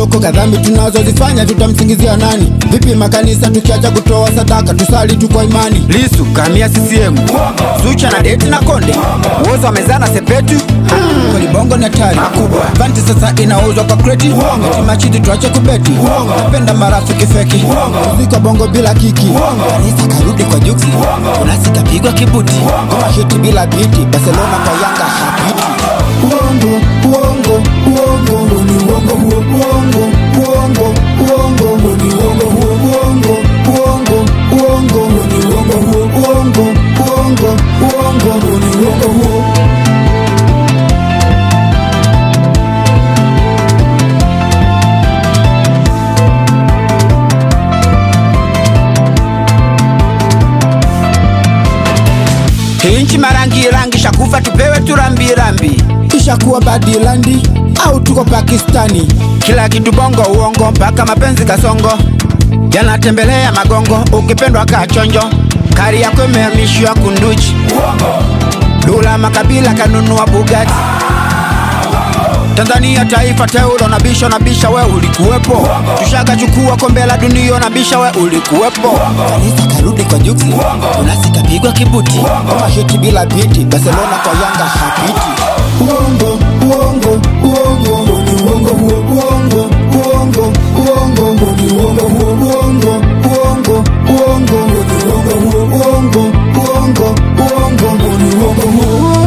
Soko kadhambi tunazozifanya tutamsingizia nani? Vipi makanisa tukiacha kutoa sadaka tusali tu kwa imani? Lisu kamia CCM, Zucha na Deti na Konde, Wozo wamezana Sepetu. Kwa Bongo ni hatari Vanti sasa inauzwa kwa kreti. Eti machidi tuache kubeti. Napenda marafiki feki. Muziki Bongo bila kiki. Kanisa karudi kwa juksi. Unasi kapigwa kibuti. Kama hiti bila biti. Barcelona kwa Yanga hapiti. Uongo, uongo, uongo, ni uongo, uongo, uongo, uongo, ni uongo, uongo, uongo, uongo, ni uongo, uongo, uongo, uongo, ni uongo. Inchi marangi rangi shakufa tupewe turambi rambi. Ishakuwa Badilandi au tuko Pakistani. Kila kitu Bongo uongo mpaka mapenzi kasongo. Yanatembelea magongo ukipendwa kachonjo. Kari yako imehamishwa Kunduchi. Dula Makabila kanunua Bugatti. Tanzania taifa teulo na bisha we ulikuwepo. Tushaga chukua kombe la dunia na bisha we ulikuwepo. Kanisa karudi kwa juksi. Unasi kapigwa kibuti. Kama hiti bila biti. Barcelona kwa Yanga hapiti. Uongo, uongo, uongo, ni uongo, uongo, uongo, uongo, ni uongo, uongo, uongo, uongo, ni uongo, uongo, uongo, uongo, ni uongo.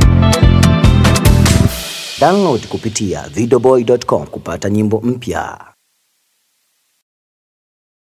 Download kupitia videoboy.com kupata nyimbo mpya.